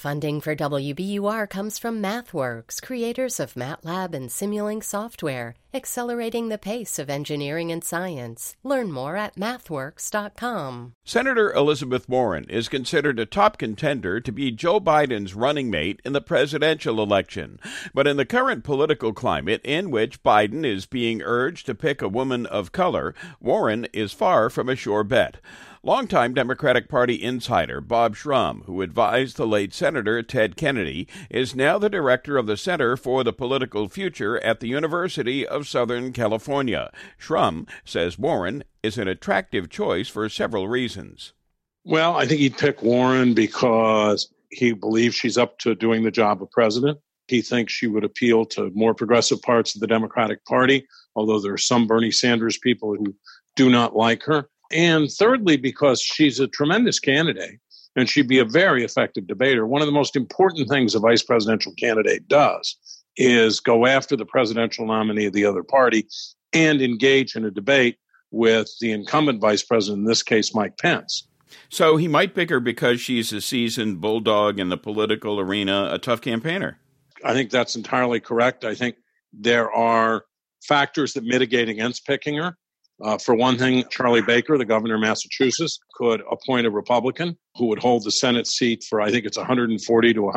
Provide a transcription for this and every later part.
Funding for WBUR comes from MathWorks, creators of MATLAB and Simulink software, accelerating the pace of engineering and science. Learn more at mathworks.com. Senator Elizabeth Warren is considered a top contender to be Joe Biden's running mate in the presidential election. But in the current political climate in which Biden is being urged to pick a woman of color, Warren is far from a sure bet. Longtime Democratic Party insider Bob Shrum, who advised the late Senator Ted Kennedy, is now the director of the Center for the Political Future at the University of Southern California. Shrum says Warren is an attractive choice for several reasons. Well, I think he'd pick Warren because he believes she's up to doing the job of president. He thinks she would appeal to more progressive parts of the Democratic Party, although there are some Bernie Sanders people who do not like her. And thirdly, because she's a tremendous candidate and she'd be a very effective debater. One of the most important things a vice presidential candidate does is go after the presidential nominee of the other party and engage in a debate with the incumbent vice president, in this case, Mike Pence. So he might pick her because she's a seasoned bulldog in the political arena, a tough campaigner. I think that's entirely correct. I think there are factors that mitigate against picking her. For one thing, Charlie Baker, the governor of Massachusetts, could appoint a Republican who would hold the Senate seat for, I think it's 140 to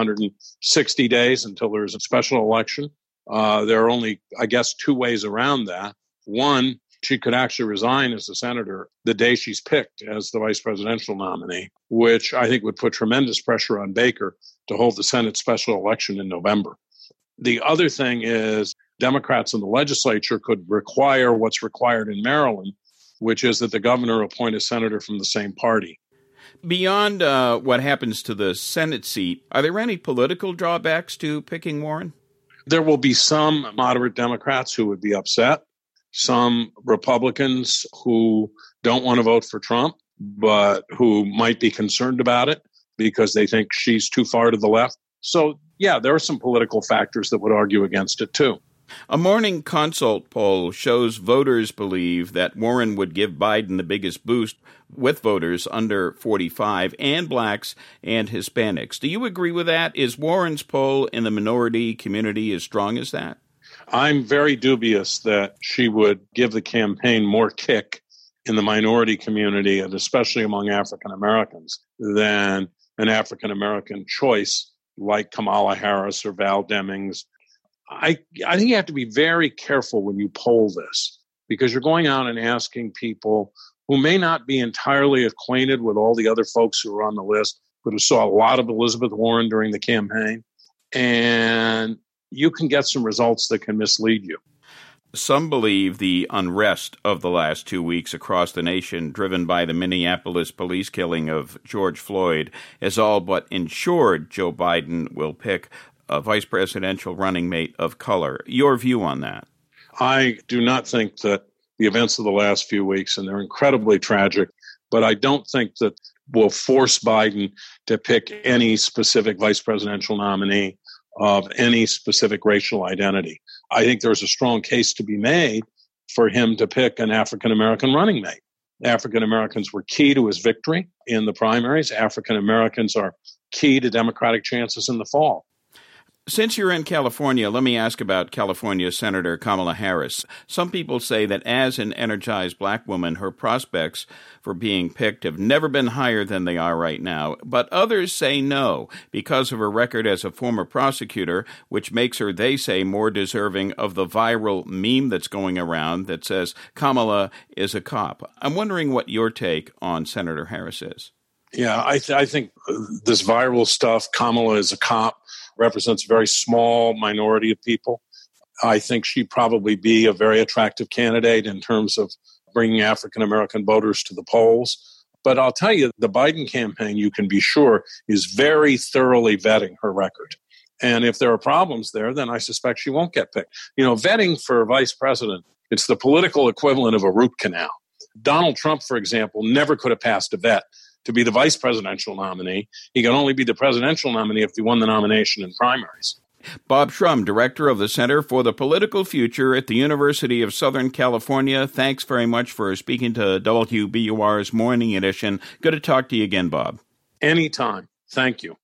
160 days until there's a special election. There are only, I guess, two ways around that. One, she could actually resign as a senator the day she's picked as the vice presidential nominee, which I think would put tremendous pressure on Baker to hold the Senate special election in November. The other thing is Democrats in the legislature could require what's required in Maryland, which is that the governor appoint a senator from the same party. Beyond what happens to the Senate seat, are there any political drawbacks to picking Warren? There will be some moderate Democrats who would be upset, some Republicans who don't want to vote for Trump, but who might be concerned about it because they think she's too far to the left. So, yeah, there are some political factors that would argue against it, too. A Morning Consult poll shows voters believe that Warren would give Biden the biggest boost with voters under 45 and blacks and Hispanics. Do you agree with that? Is Warren's poll in the minority community as strong as that? I'm very dubious that she would give the campaign more kick in the minority community, and especially among African Americans, than an African American choice like Kamala Harris or Val Demings. I think you have to be very careful when you poll this, because you're going out and asking people who may not be entirely acquainted with all the other folks who are on the list, but who saw a lot of Elizabeth Warren during the campaign. And you can get some results that can mislead you. Some believe the unrest of the last 2 weeks across the nation, driven by the Minneapolis police killing of George Floyd, has all but ensured Joe Biden will pick a vice presidential running mate of color. Your view on that? I do not think that the events of the last few weeks, and they're incredibly tragic, but I don't think that will force Biden to pick any specific vice presidential nominee of any specific racial identity. I think there's a strong case to be made for him to pick an African-American running mate. African Americans were key to his victory in the primaries. African Americans are key to Democratic chances in the fall. Since you're in California, let me ask about California Senator Kamala Harris. Some people say that as an energized black woman, her prospects for being picked have never been higher than they are right now. But others say no, because of her record as a former prosecutor, which makes her, they say, more deserving of the viral meme that's going around that says Kamala is a cop. I'm wondering what your take on Senator Harris is. Yeah, I think this viral stuff, Kamala is a cop, represents a very small minority of people. I think she'd probably be a very attractive candidate in terms of bringing African-American voters to the polls. But I'll tell you, the Biden campaign, you can be sure, is very thoroughly vetting her record. And if there are problems there, then I suspect she won't get picked. You know, vetting for vice president, it's the political equivalent of a root canal. Donald Trump, for example, never could have passed a vet to be the vice presidential nominee. He can only be the presidential nominee if he won the nomination in primaries. Bob Shrum, director of the Center for the Political Future at the University of Southern California. Thanks very much for speaking to WBUR's Morning Edition. Good to talk to you again, Bob. Anytime. Thank you.